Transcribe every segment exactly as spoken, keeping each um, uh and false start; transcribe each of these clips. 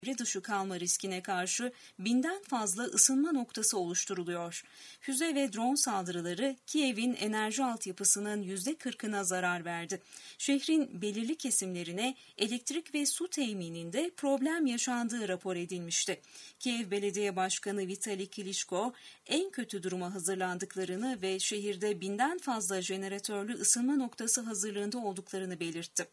dışı kalma riskine karşı binden fazla ısınma noktası oluşturuluyor. Füze ve drone saldırıları Kiev'in enerji altyapısının yüzde kırkına zarar verdi. Şehrin belirli kesimlerine elektrik ve su temininde problem yaşandığı rapor edilmişti. Kiev Belediye Başkanı Vitali Klitschko en kötü duruma hazırlandıklarını ve şehirde binden fazla jeneratörlü ısınma noktası hazırlığında olduklarını belirtti.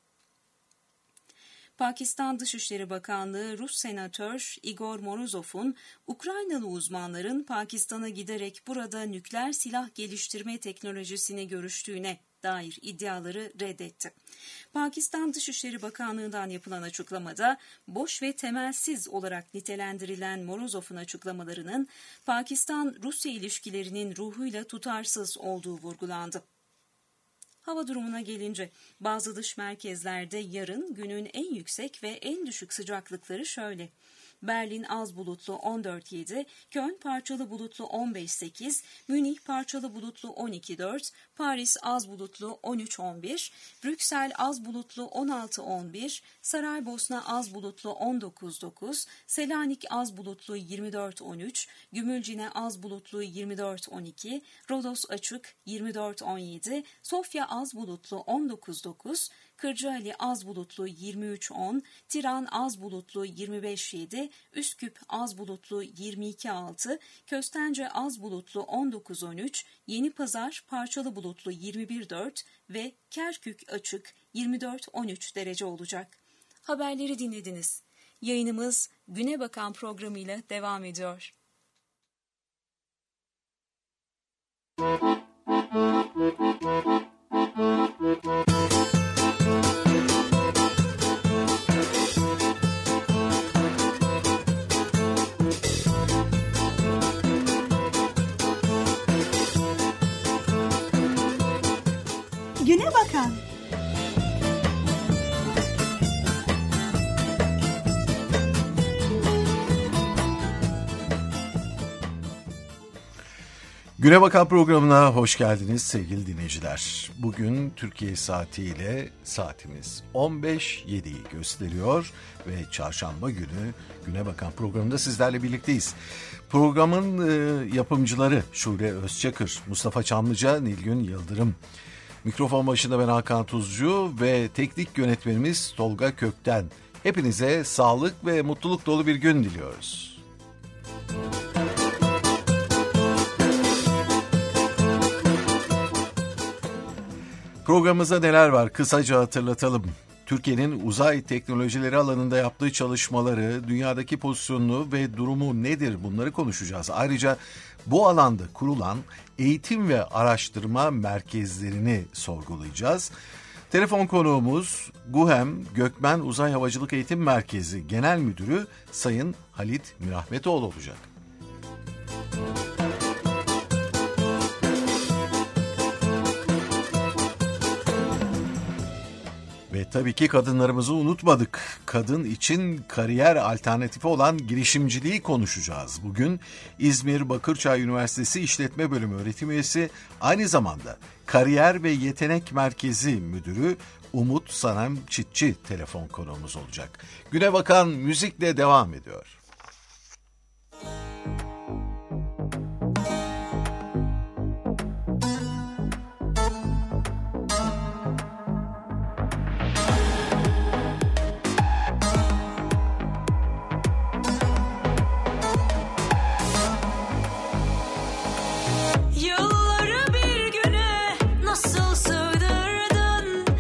Pakistan Dışişleri Bakanlığı Rus Senatör Igor Morozov'un Ukraynalı uzmanların Pakistan'a giderek burada nükleer silah geliştirme teknolojisini görüştüğüne dair iddiaları reddetti. Pakistan Dışişleri Bakanlığı'ndan yapılan açıklamada boş ve temelsiz olarak nitelendirilen Morozov'un açıklamalarının Pakistan-Rusya ilişkilerinin ruhuyla tutarsız olduğu vurgulandı. Hava durumuna gelince bazı dış merkezlerde yarın günün en yüksek ve en düşük sıcaklıkları şöyle. Berlin az bulutlu on dört yedi, Köln parçalı bulutlu on beş sekiz, Münih parçalı bulutlu on iki dört, Paris az bulutlu on üç on bir, Brüksel az bulutlu on altı on bir, Saraybosna az bulutlu on dokuz dokuz, Selanik az bulutlu yirmi dört on üç, Gümülcine az bulutlu yirmi dört on iki, Rodos açık yirmi dört on yedi, Sofya az bulutlu on dokuz dokuz, Kırcaali az bulutlu yirmi üç on, Tiran az bulutlu yirmi beş yedi, Üsküp az bulutlu yirmi iki altı, Köstence az bulutlu on dokuz on üç, Yenipazar parçalı bulutlu yirmi bir dört ve Kerkük açık yirmi dört on üç derece olacak. Haberleri dinlediniz. Yayınımız Güne Bakan programıyla devam ediyor. Güne Bakan. Güne Bakan programına hoş geldiniz sevgili dinleyiciler. Bugün Türkiye saatiyle saatimiz on beş yediyi gösteriyor ve çarşamba günü Güne Bakan programında sizlerle birlikteyiz. Programın e, yapımcıları Şule Özçakır, Mustafa Çamlıca, Nilgün Yıldırım. Mikrofon başında ben Hakan Tuzcu ve teknik yönetmenimiz Tolga Kökten. Hepinize sağlık ve mutluluk dolu bir gün diliyoruz. Programımızda neler var? Kısaca hatırlatalım. Türkiye'nin uzay teknolojileri alanında yaptığı çalışmaları, dünyadaki pozisyonunu ve durumu nedir bunları konuşacağız. Ayrıca bu alanda kurulan eğitim ve araştırma merkezlerini sorgulayacağız. Telefon konuğumuz GUHEM Gökmen Uzay Havacılık Eğitim Merkezi Genel Müdürü Sayın Halit Mirahmetoğlu olacak. Ve tabii ki kadınlarımızı unutmadık. Kadın için kariyer alternatifi olan girişimciliği konuşacağız. Bugün İzmir Bakırçay Üniversitesi İşletme Bölümü öğretim üyesi, aynı zamanda Kariyer ve Yetenek Merkezi Müdürü Umut Sanem Çitçi telefon konuğumuz olacak. Güne Bakan müzikle devam ediyor.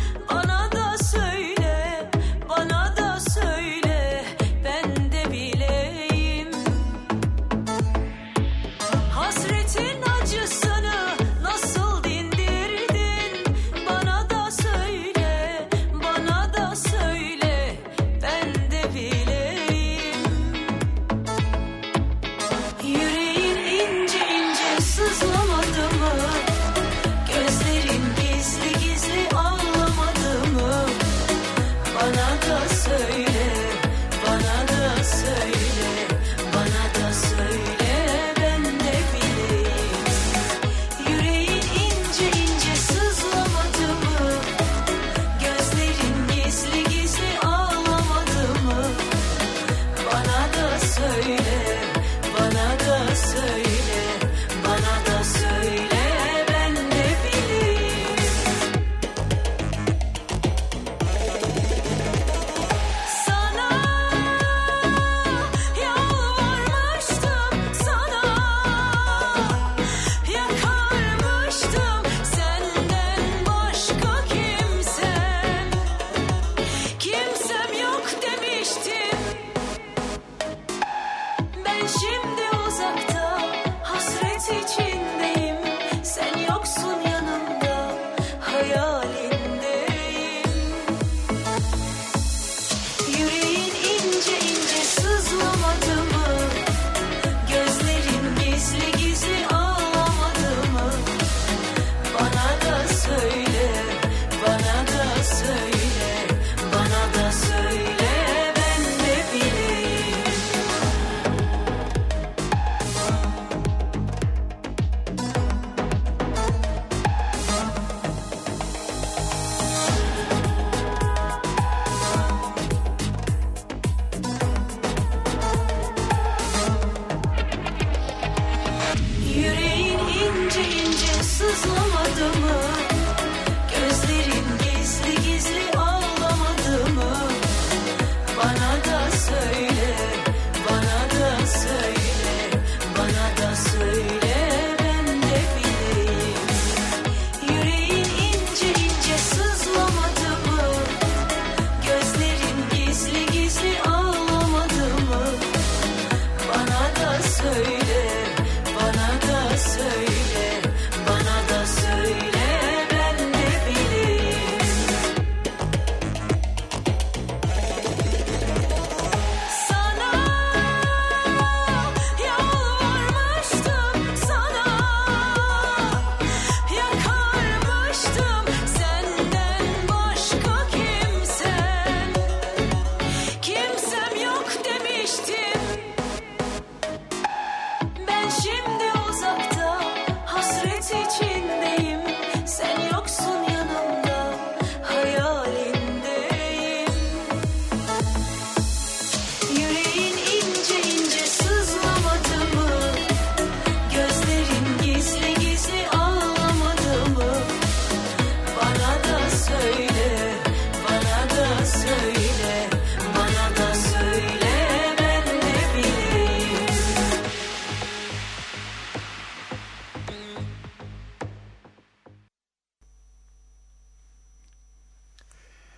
Bana da söyle, ben de bile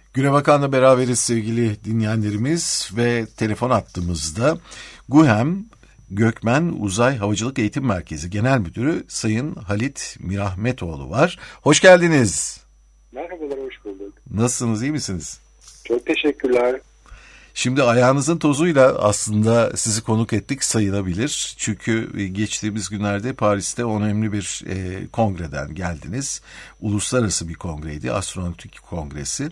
Güne Bakan'la beraberiz sevgili dinleyenlerimiz ve telefon attığımızda GUHEM Gökmen Uzay Havacılık Eğitim Merkezi Genel Müdürü Sayın Halit Mirahmetoğlu var. Hoş geldiniz. Merhabalar, hoş bulduk. Nasılsınız, iyi misiniz? Çok teşekkürler. Şimdi ayağınızın tozuyla aslında sizi konuk ettik sayılabilir. Çünkü geçtiğimiz günlerde Paris'te önemli bir e, kongreden geldiniz. Uluslararası bir kongreydi, Astronautik Kongresi.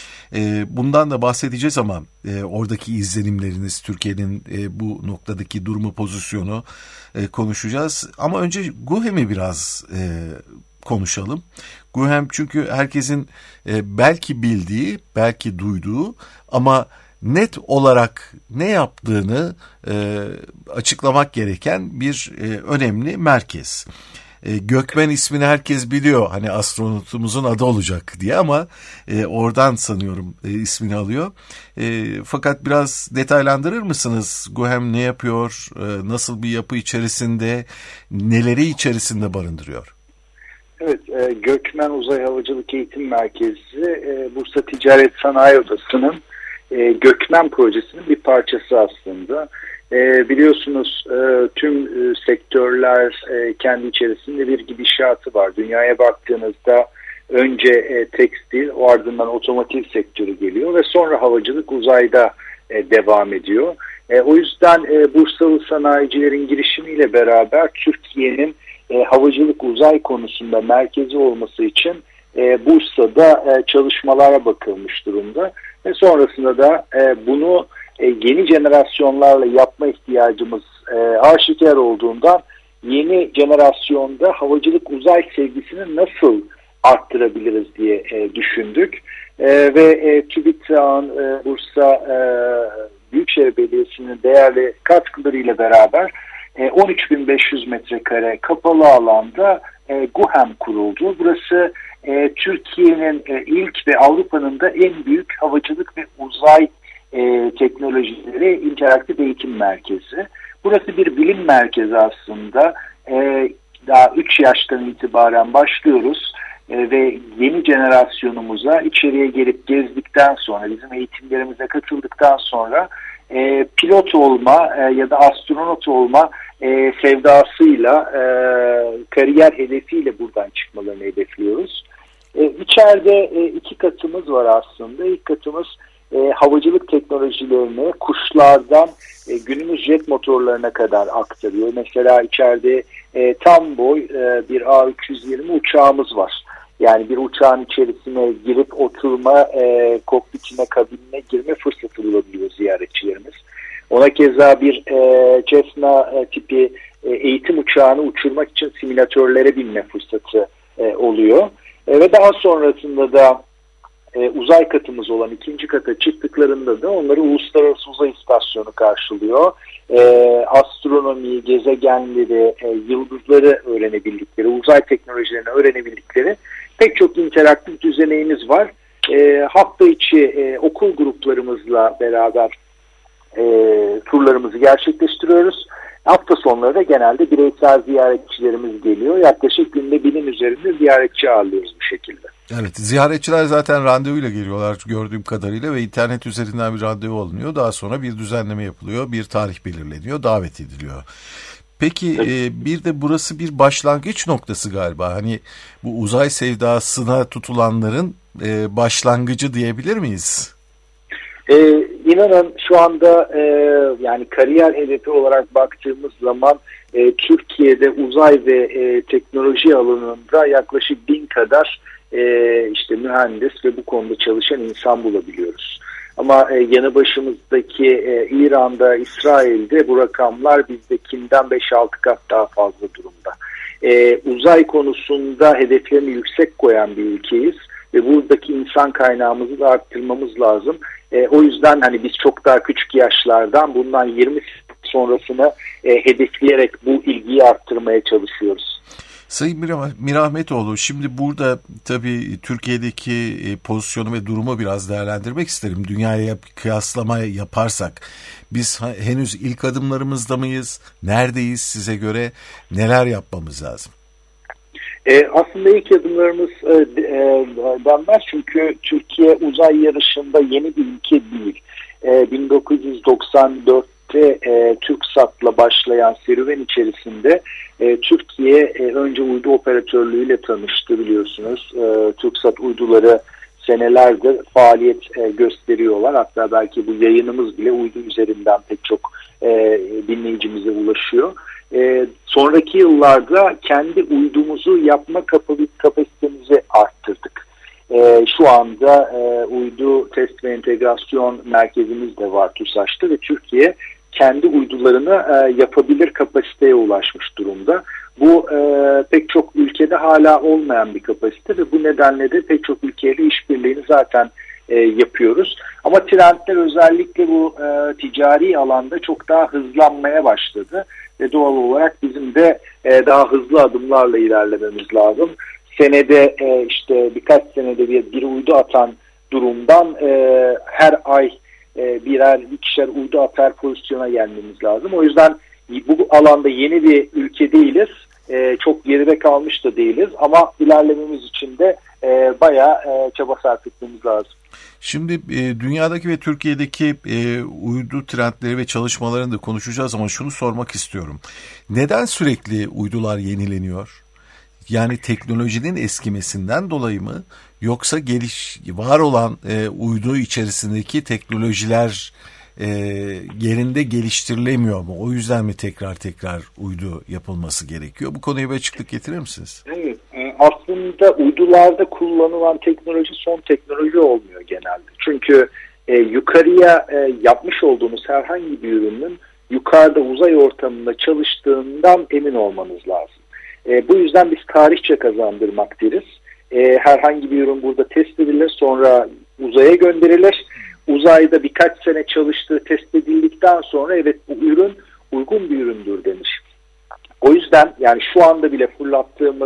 E, bundan da bahsedeceğiz ama e, oradaki izlenimleriniz, Türkiye'nin e, bu noktadaki durumu, pozisyonu e, konuşacağız. Ama önce GUHEM'i biraz e, konuşalım. GUHEM çünkü herkesin e, belki bildiği, belki duyduğu ama net olarak ne yaptığını e, açıklamak gereken bir e, önemli merkez. E, Gökmen ismini herkes biliyor, hani astronotumuzun adı olacak diye, ama e, oradan sanıyorum e, ismini alıyor. E, fakat biraz detaylandırır mısınız? GUHEM ne yapıyor, e, nasıl bir yapı içerisinde, neleri içerisinde barındırıyor? Evet, e, Gökmen Uzay Havacılık Eğitim Merkezi e, Bursa Ticaret Sanayi Odası'nın e, Gökmen projesinin bir parçası aslında. E, biliyorsunuz e, tüm e, sektörler e, kendi içerisinde bir gidişatı var. Dünyaya baktığınızda önce e, tekstil, o ardından otomotiv sektörü geliyor ve sonra havacılık uzayda e, devam ediyor. E, o yüzden e, Bursalı sanayicilerin girişimiyle beraber Türkiye'nin e, havacılık uzay konusunda merkezi olması için e, Bursa'da e, çalışmalara bakılmış durumda. Ve sonrasında da e, bunu e, yeni jenerasyonlarla yapma ihtiyacımız e, aşikar olduğundan yeni jenerasyonda havacılık uzay sevgisini nasıl arttırabiliriz diye e, düşündük. E, ve e, TÜBİTAK'ın e, Bursa e, Büyükşehir Belediyesi'nin değerli katkılarıyla beraber e, on üç bin beş yüz metrekare kapalı alanda e, GUHEM kuruldu. Burası e, Türkiye'nin e, ilk ve Avrupa'nın da en büyük havacılık ve uzay e, teknolojileri interaktif eğitim merkezi. Burası bir bilim merkezi aslında. E, daha üç yaştan itibaren başlıyoruz e, ve yeni jenerasyonumuza içeriye gelip gezdikten sonra, bizim eğitimlerimize katıldıktan sonra e, pilot olma e, ya da astronot olma e, sevdasıyla, e, kariyer hedefiyle buradan çıkmalarını hedefliyoruz. E, içeride e, iki katımız var aslında. İlk katımız e, havacılık teknolojilerini kuşlardan e, günümüz jet motorlarına kadar aktarıyor. Mesela içeride e, tam boy e, bir A üç yüz yirmi uçağımız var. Yani bir uçağın içerisine girip oturma, e, kokpitine, kabinine girme fırsatı bulabiliyor ziyaretçilerimiz. Ona keza bir e, Cessna e, tipi e, eğitim uçağını uçurmak için simülatörlere binme fırsatı e, oluyor. E, ve daha sonrasında da e, uzay katımız olan ikinci kata çıktıklarında da onları Uluslararası Uzay İstasyonu karşılıyor. E, astronomiyi, gezegenleri, e, yıldızları öğrenebildikleri, uzay teknolojilerini öğrenebildikleri pek çok interaktif düzeneyimiz var. E, hafta içi e, okul gruplarımızla beraber e, turlarımızı gerçekleştiriyoruz. Hafta sonları da genelde bireysel ziyaretçilerimiz geliyor. Yaklaşık günde binin üzerinde ziyaretçi ağırlıyoruz bu şekilde. Evet, ziyaretçiler zaten randevuyla geliyorlar gördüğüm kadarıyla ve internet üzerinden bir randevu alınıyor. Daha sonra bir düzenleme yapılıyor, bir tarih belirleniyor, davet ediliyor. Peki e, bir de burası bir başlangıç noktası galiba. Hani bu uzay sevdasına tutulanların e, başlangıcı diyebilir miyiz? Ee, inanın şu anda e, yani kariyer hedefi olarak baktığımız zaman e, Türkiye'de uzay ve e, teknoloji alanında yaklaşık bin kadar e, işte mühendis ve bu konuda çalışan insan bulabiliyoruz. Ama e, yanı başımızdaki e, İran'da, İsrail'de bu rakamlar bizdekinden beş altı kat daha fazla durumda. E, uzay konusunda hedeflerini yüksek koyan bir ülkeyiz ve buradaki insan kaynağımızı da arttırmamız lazım. E, o yüzden hani biz çok daha küçük yaşlardan bundan yirmi sonrasını e, hedefleyerek bu ilgiyi arttırmaya çalışıyoruz. Sayın Mirahmetoğlu, şimdi burada tabii Türkiye'deki pozisyonu ve durumu biraz değerlendirmek isterim. Dünyaya kıyaslama yaparsak biz henüz ilk adımlarımızda mıyız? Neredeyiz size göre? Neler yapmamız lazım? E, aslında ilk adımlarımız e, e, denmez çünkü Türkiye uzay yarışında yeni bir ülke değil. E, bin dokuz yüz doksan dörtte e, TürkSat'la başlayan serüven içerisinde e, Türkiye e, önce uydu operatörlüğüyle tanıştı biliyorsunuz. E, TürkSat uyduları senelerdir faaliyet e, gösteriyorlar. Hatta belki bu yayınımız bile uydu üzerinden pek çok e, dinleyicimize ulaşıyor. E, sonraki yıllarda kendi uydumuzu yapma kapasitemizi arttırdık. E, şu anda e, uydu test ve entegrasyon merkezimiz de var TÜSAŞ'ta ve Türkiye kendi uydularını e, yapabilir kapasiteye ulaşmış durumda. Bu e, pek çok ülkede hala olmayan bir kapasite ve bu nedenle de pek çok ülkeyle işbirliğini zaten e, yapıyoruz. Ama trendler özellikle bu e, ticari alanda çok daha hızlanmaya başladı ve doğal olarak bizim de e, daha hızlı adımlarla ilerlememiz lazım. Senede e, işte birkaç senede bir, bir uydu atan durumdan e, her ay e, birer ikişer uydu atar pozisyona gelmemiz lazım. O yüzden bu alanda yeni bir ülke değiliz. E, çok geride kalmış da değiliz ama ilerlememiz için de e, bayağı e, çaba sarf etmemiz lazım. Şimdi e, dünyadaki ve Türkiye'deki e, uydu trendleri ve çalışmalarını da konuşacağız ama şunu sormak istiyorum. Neden sürekli uydular yenileniyor? Yani teknolojinin eskimesinden dolayı mı? Yoksa geliş var olan e, uydu içerisindeki teknolojiler e, yerinde geliştirilemiyor mu? O yüzden mi tekrar tekrar uydu yapılması gerekiyor? Bu konuya bir açıklık getirir misiniz? Evet. Aslında uydularda kullanılan teknoloji son teknoloji olmuyor genelde. Çünkü e, yukarıya e, yapmış olduğumuz herhangi bir ürünün yukarıda uzay ortamında çalıştığından emin olmanız lazım. E, bu yüzden biz tarihçe kazandırmak deriz. E, herhangi bir ürün burada test edilir, sonra uzaya gönderilir. Uzayda birkaç sene çalıştığı test edildikten sonra evet bu ürün uygun bir üründür denir. O yüzden yani şu anda bile fırlattığımız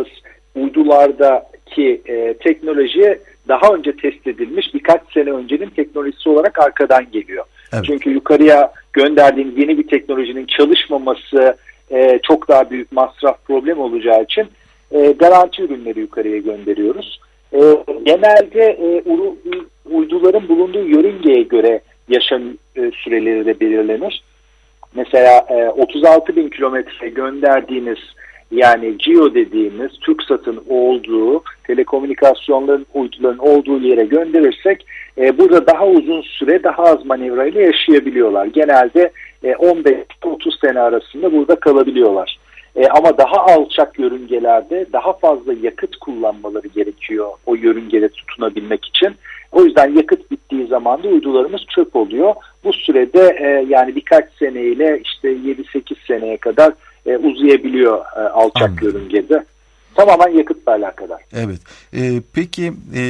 uydulardaki e, teknoloji daha önce test edilmiş birkaç sene öncenin teknolojisi olarak arkadan geliyor. Evet. Çünkü yukarıya gönderdiğimiz yeni bir teknolojinin çalışmaması e, çok daha büyük masraf problem olacağı için e, garanti ürünleri yukarıya gönderiyoruz. E, genelde e, uyduların bulunduğu yörüngeye göre yaşam e, süreleri de belirlenir. Mesela e, otuz altı bin kilometre gönderdiğiniz yani GEO dediğimiz TürkSat'ın olduğu telekomünikasyonların uyduların olduğu yere gönderirsek e, burada daha uzun süre daha az manevrayla yaşayabiliyorlar. Genelde e, on beş otuz sene arasında burada kalabiliyorlar. E, ama daha alçak yörüngelerde daha fazla yakıt kullanmaları gerekiyor o yörüngede tutunabilmek için. O yüzden yakıt bittiği zaman da uydularımız çöp oluyor. Bu sürede e, yani birkaç seneyle işte yedi sekiz seneye kadar e, uzayabiliyor e, alçak Anladım. Yörüngede. Tamamen yakıtla alakadar. Evet. E, peki e,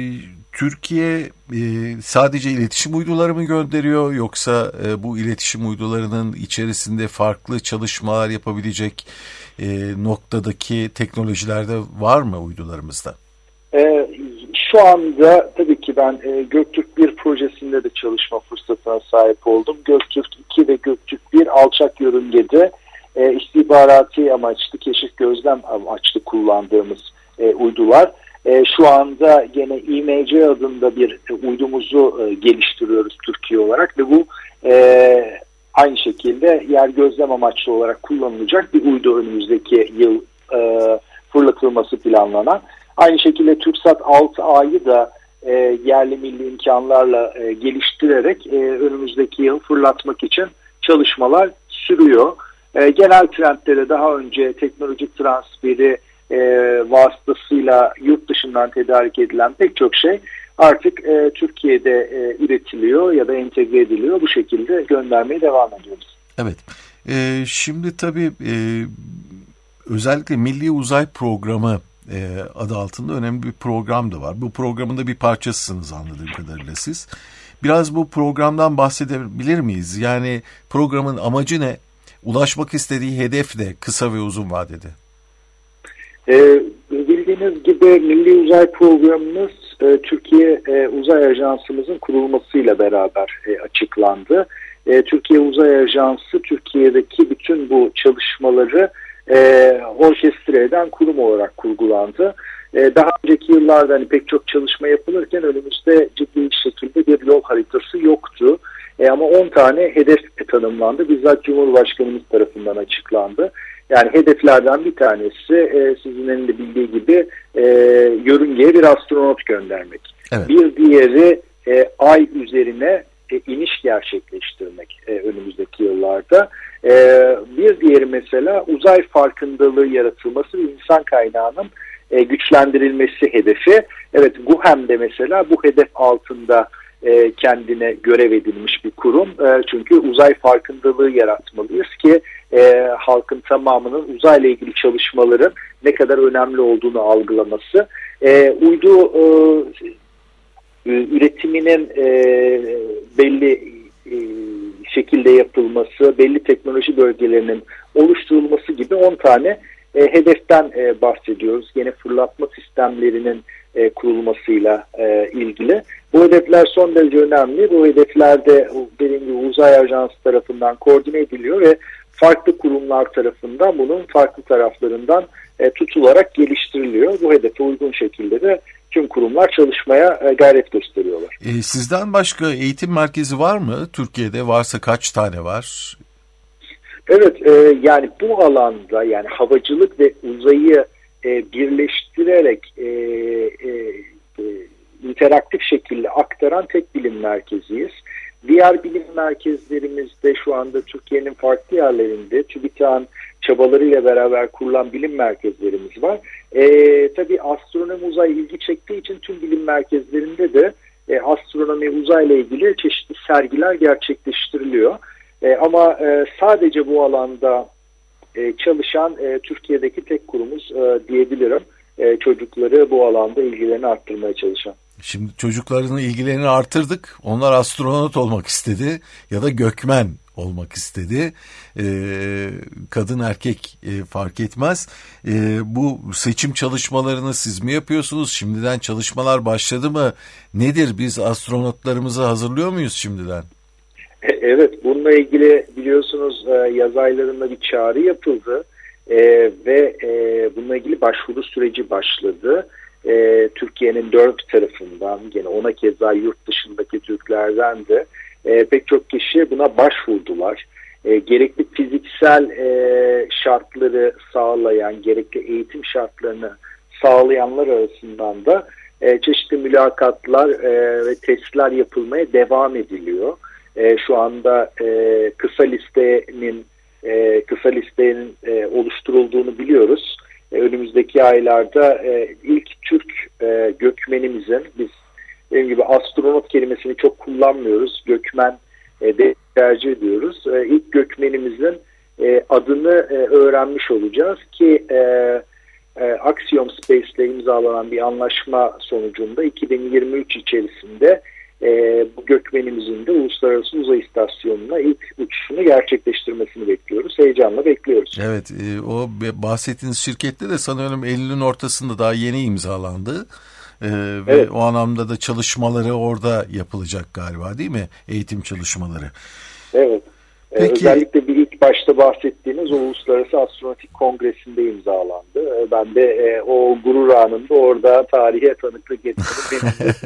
Türkiye e, sadece iletişim uyduları mı gönderiyor yoksa e, bu iletişim uydularının içerisinde farklı çalışmalar yapabilecek e, noktadaki teknolojiler de var mı uydularımızda? E, şu anda tabii ki ben e, Göktürk bir projesinde de çalışma fırsatına sahip oldum. Göktürk iki ve Göktürk bir alçak yörüngede e, istihbarati amaçlı, keşif gözlem amaçlı kullandığımız e, uydular. E, şu anda gene İ M C adında bir e, uydumuzu e, geliştiriyoruz Türkiye olarak ve bu e, aynı şekilde yer gözlem amaçlı olarak kullanılacak bir uydu önümüzdeki yıl e, fırlatılması planlanan. Aynı şekilde TürkSat altı A'yı da e, yerli milli imkanlarla e, geliştirerek e, önümüzdeki yıl fırlatmak için çalışmalar sürüyor. E, genel trendlere daha önce teknolojik transferi e, vasıtasıyla yurt dışından tedarik edilen pek çok şey artık e, Türkiye'de e, üretiliyor ya da entegre ediliyor. Bu şekilde göndermeye devam ediyoruz. Evet. E, şimdi tabii e, özellikle Milli Uzay Programı e, adı altında önemli bir program da var. Bu programın da bir parçasısınız anladığım kadarıyla siz. Biraz bu programdan bahsedebilir miyiz? Yani programın amacı ne? Ulaşmak istediği hedef de kısa ve uzun vadede. E, bildiğiniz gibi Milli Uzay Programımız e, Türkiye e, Uzay Ajansımızın kurulmasıyla beraber e, açıklandı. E, Türkiye Uzay Ajansı Türkiye'deki bütün bu çalışmaları e, orkestre eden kurum olarak kurgulandı. E, daha önceki yıllarda hani pek çok çalışma yapılırken önümüzde ciddi şekilde bir yol haritası yoktu. E, ama on tane hedef tanımlandı. Bizzat Cumhurbaşkanımız tarafından açıklandı. Yani hedeflerden bir tanesi e, sizin elinde bildiği gibi e, yörüngeye bir astronot göndermek. Evet. Bir diğeri e, ay üzerine e, iniş gerçekleştirmek e, önümüzdeki yıllarda. E, bir diğeri mesela uzay farkındalığı yaratılması ve insan kaynağının e, güçlendirilmesi hedefi. Evet, GUHEM'de mesela bu hedef altında e, kendine görev edilmiş bir kurum. E, çünkü uzay farkındalığı yaratmalıyız ki e, halkın tamamının uzayla ilgili çalışmaların ne kadar önemli olduğunu algılaması. E, uydu e, üretiminin e, belli e, şekilde yapılması, belli teknoloji bölgelerinin oluşturulması gibi on tane e, hedeften e, bahsediyoruz. Yine fırlatma sistemlerinin e, kurulmasıyla e, ilgili. Bu hedefler son derece önemli. Bu hedeflerde dediğim gibi Uzay Ajansı tarafından koordine ediliyor ve farklı kurumlar tarafından bunun farklı taraflarından e, tutularak geliştiriliyor. Bu hedefe uygun şekilde de tüm kurumlar çalışmaya e, gayret gösteriyorlar. E, sizden başka eğitim merkezi var mı? Türkiye'de varsa kaç tane var? Evet, e, yani bu alanda yani havacılık ve uzayı e, birleştirerek e, e, e, interaktif şekilde aktaran tek bilim merkeziyiz. Diğer bilim merkezlerimizde şu anda Türkiye'nin farklı yerlerinde TÜBİTAK'ın çabalarıyla beraber kurulan bilim merkezlerimiz var. E, tabii astronomi uzay ilgi çektiği için tüm bilim merkezlerinde de e, astronomi uzayla ilgili çeşitli sergiler gerçekleştiriliyor. E, ama e, sadece bu alanda e, çalışan e, Türkiye'deki tek kurumuz e, diyebilirim. E, çocukları bu alanda ilgilerini arttırmaya çalışan. Şimdi çocukların ilgilerini artırdık. Onlar astronot olmak istedi ya da gökmen olmak istedi. Ee, kadın erkek e, fark etmez. E, bu seçim çalışmalarını siz mi yapıyorsunuz? Şimdiden çalışmalar başladı mı? Nedir? Biz astronotlarımızı hazırlıyor muyuz şimdiden? Evet, bununla ilgili biliyorsunuz yaz aylarında bir çağrı yapıldı e, ve e, bununla ilgili başvuru süreci başladı. E, Türkiye'nin dört tarafından, yine ona keza yurt dışındaki Türklerden de e, pek çok kişi buna başvurdular. E, gerekli fiziksel e, şartları sağlayan, gerekli eğitim şartlarını sağlayanlar arasından da e, çeşitli mülakatlar e, ve testler yapılmaya devam ediliyor. E, şu anda e, kısa listenin e, kısa listenin e, oluşturulduğunu biliyoruz. E, önümüzdeki aylarda e, ilk Türk e, gökmenimizin, biz dediğim gibi astronot kelimesini çok kullanmıyoruz, gökmen e, de tercih ediyoruz. E, ilk gökmenimizin e, adını e, öğrenmiş olacağız ki e, e, Axiom Space ile imzalanan bir anlaşma sonucunda iki bin yirmi üç içerisinde E, bu gökmenimizin de Uluslararası Uzay İstasyonu'na ilk uçuşunu gerçekleştirmesini bekliyoruz. Heyecanla bekliyoruz. Evet, e, o bahsettiğiniz şirkette de sanıyorum Eylül'ün ortasında daha yeni imzalandı. E, ve evet. O anlamda da çalışmaları orada yapılacak galiba, değil mi? Eğitim çalışmaları. Evet. Peki. Özellikle bir ilk başta bahsettiğiniz o Uluslararası Astronotik Kongresi'nde imzalandı. Ben de e, o gurur anında orada tarihe tanıklık etmenin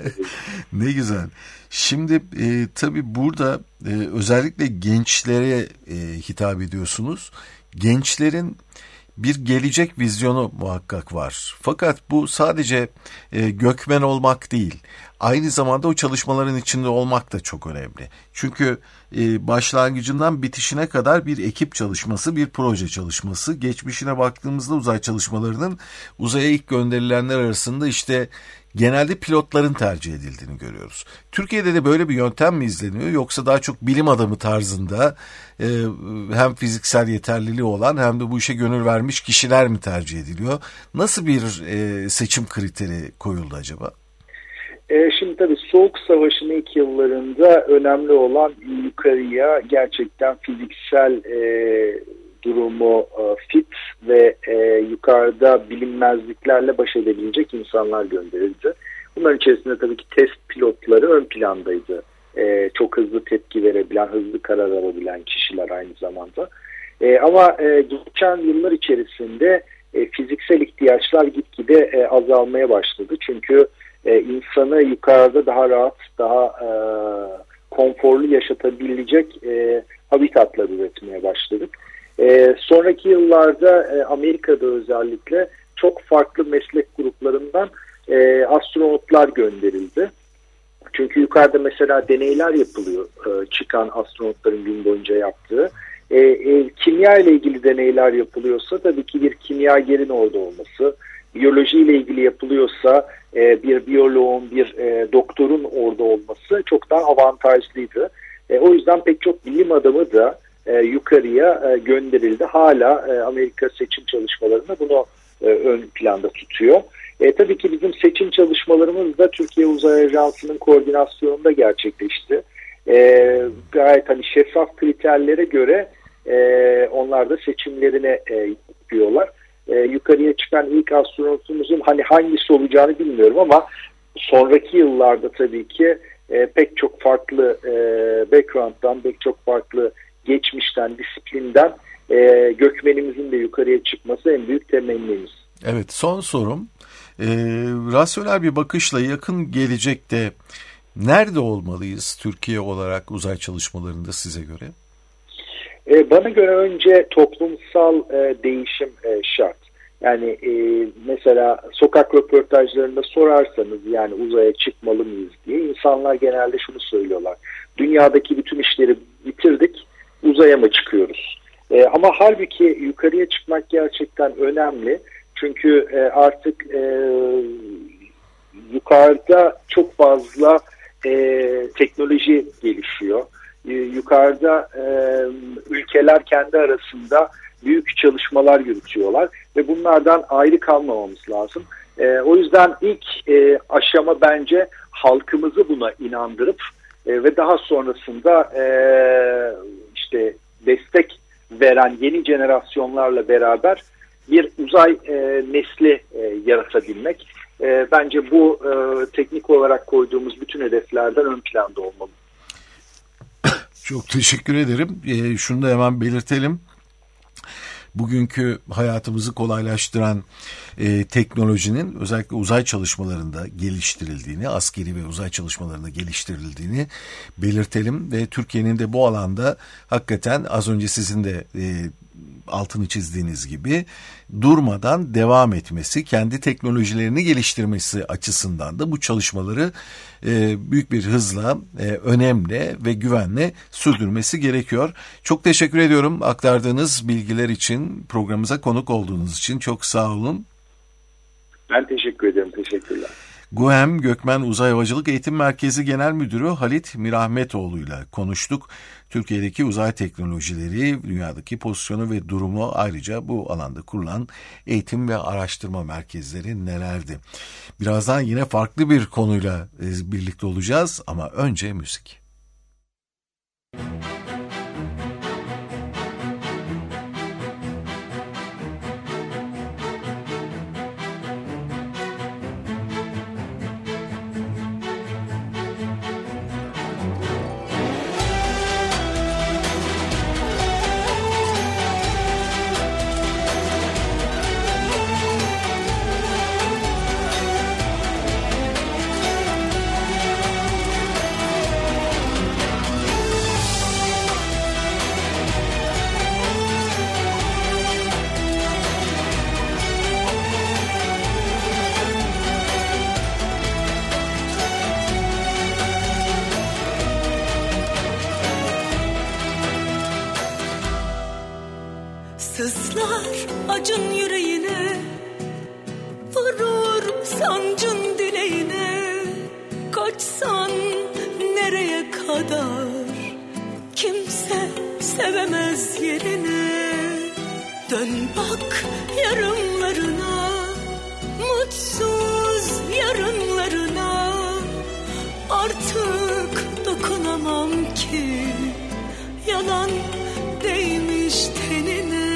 Ne güzel. Şimdi e, tabii burada e, özellikle gençlere e, hitap ediyorsunuz. Gençlerin bir gelecek vizyonu muhakkak var. Fakat bu sadece e, gökmen olmak değil. Aynı zamanda o çalışmaların içinde olmak da çok önemli. Çünkü e, başlangıcından bitişine kadar bir ekip çalışması, bir proje çalışması. Geçmişine baktığımızda uzay çalışmalarının uzaya ilk gönderilenler arasında işte genelde pilotların tercih edildiğini görüyoruz. Türkiye'de de böyle bir yöntem mi izleniyor, yoksa daha çok bilim adamı tarzında e, hem fiziksel yeterliliği olan hem de bu işe gönül vermiş kişiler mi tercih ediliyor? Nasıl bir e, seçim kriteri koyuldu acaba? E, şimdi tabii Soğuk Savaş'ın ilk yıllarında önemli olan yukarıya gerçekten fiziksel e, durumu e, fit ve e, yukarıda bilinmezliklerle baş edebilecek insanlar gönderildi. Bunların içerisinde tabii ki test pilotları ön plandaydı. E, çok hızlı tepki verebilen, hızlı karar alabilen kişiler aynı zamanda. E, ama e, geçen yıllar içerisinde e, fiziksel ihtiyaçlar gitgide e, azalmaya başladı. Çünkü e, insanı yukarıda daha rahat, daha e, konforlu yaşatabilecek e, habitatlar üretmeye başladık. E, sonraki yıllarda e, Amerika'da özellikle çok farklı meslek gruplarından e, astronotlar gönderildi. Çünkü yukarıda mesela deneyler yapılıyor, e, çıkan astronotların gün boyunca yaptığı. E, e, kimya ile ilgili deneyler yapılıyorsa tabii ki bir kimyagerin orada olması, biyoloji ile ilgili yapılıyorsa e, bir biyoloğun, bir e, doktorun orada olması çok daha avantajlıydı. E, o yüzden pek çok bilim adamı da e, yukarıya e, gönderildi. Hala e, Amerika seçim çalışmalarında bunu e, ön planda tutuyor. E, tabii ki bizim seçim çalışmalarımız da Türkiye Uzay Ajansı'nın koordinasyonunda gerçekleşti. E, gayet hani şeffaf kriterlere göre e, onlar da seçimlerine e, yapıyorlar. E, yukarıya çıkan ilk astronotumuzun hani hangisi olacağını bilmiyorum ama sonraki yıllarda tabii ki e, pek çok farklı e, background'dan, pek çok farklı geçmişten, disiplinden e, gökmenimizin de yukarıya çıkması en büyük temennimiz. Evet, son sorum. E, rasyonel bir bakışla yakın gelecekte nerede olmalıyız Türkiye olarak uzay çalışmalarında size göre? E, bana göre önce toplumsal e, değişim e, şart. Yani e, mesela sokak röportajlarında sorarsanız yani uzaya çıkmalı mıyız diye insanlar genelde şunu söylüyorlar. Dünyadaki bütün işleri bitirdik, uzaya mı çıkıyoruz? E, ama halbuki yukarıya çıkmak gerçekten önemli. Çünkü e, artık e, yukarıda çok fazla e, teknoloji gelişiyor. E, yukarıda e, ülkeler kendi arasında büyük çalışmalar yürütüyorlar ve bunlardan ayrı kalmamamız lazım. E, o yüzden ilk e, aşama bence halkımızı buna inandırıp e, ve daha sonrasında e, işte destek veren yeni jenerasyonlarla beraber bir uzay e, nesli e, yaratabilmek. E, bence bu e, teknik olarak koyduğumuz bütün hedeflerden ön planda olmalı. Çok teşekkür ederim. E, şunu da hemen belirtelim. Bugünkü hayatımızı kolaylaştıran e, teknolojinin özellikle uzay çalışmalarında geliştirildiğini, askeri ve uzay çalışmalarında geliştirildiğini belirtelim ve Türkiye'nin de bu alanda hakikaten az önce sizin de e, altını çizdiğiniz gibi durmadan devam etmesi, kendi teknolojilerini geliştirmesi açısından da bu çalışmaları e, büyük bir hızla, e, önemli ve güvenle sürdürmesi gerekiyor. Çok teşekkür ediyorum aktardığınız bilgiler için, programımıza konuk olduğunuz için. Çok sağ olun. Ben teşekkür ederim. Teşekkürler. GUEM Gökmen Uzay Havacılık Eğitim Merkezi Genel Müdürü Halit Mirahmetoğlu ile konuştuk. Türkiye'deki uzay teknolojileri, dünyadaki pozisyonu ve durumu, ayrıca bu alanda kurulan eğitim ve araştırma merkezleri nelerdi? Birazdan yine farklı bir konuyla birlikte olacağız ama önce müzik. Sızlar acın yüreğine, vurur sancın dileğine. Kaçsan nereye kadar, kimse sevemez yerine. Dön bak yarınlarına, mutsuz yarınlarına. Artık dokunamam ki, yalan değmiş tenine.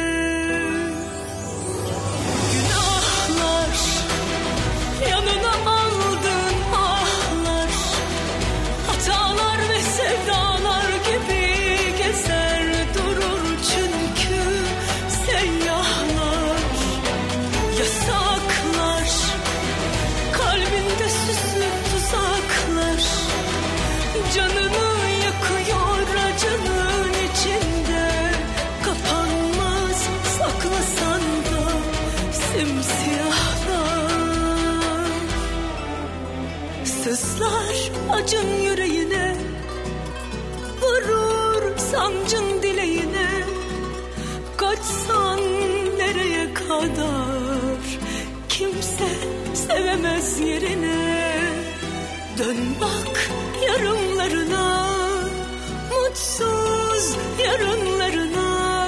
Yanına aldın ahlar, hatalar ve sevdalar gibi gezer durur çünkü seyyahlar. simsiyahlar. Sızlar acın yüreğine, vurur sancın dileğine. Kaçsan nereye kadar, kimse sevemez yerine. Dön bak yarınlarına, mutsuz yarınlarına.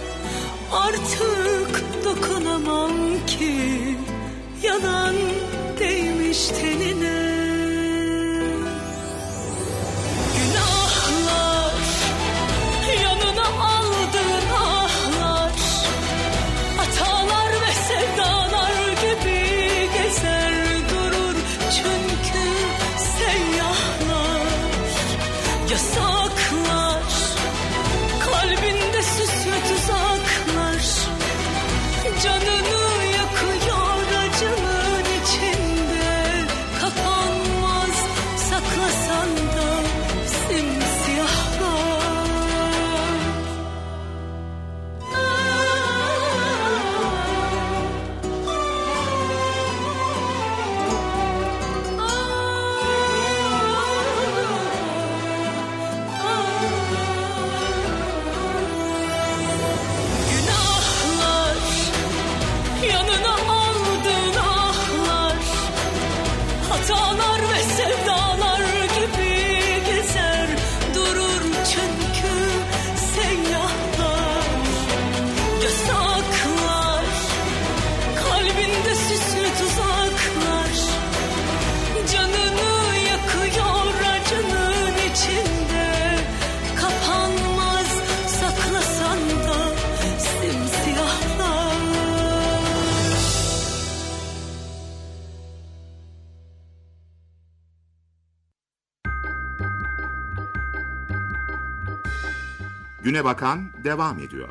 Artık dokunamam ki, yalan değmiş tenine. Günahlar, yanına aldın ahlar. Hatalar ve sevdalar gibi gezer durur. Çünkü seyyahlar, yasaklar, kalbinde süslü tuzaklar. Canını yakıyor acının içinde. Kapanmaz saklasan da simsiyahlar. Günahlar, yanına aldın ahlar. Hatalar ve sevdalar gibi gezer durur. Çünkü seyyahlar, yasaklar, kalbinde süslü tuzaklar. Canını yakıyor acının içinde. Kapanmaz saklasan da simsiyahlar. Güne Bakan devam ediyor.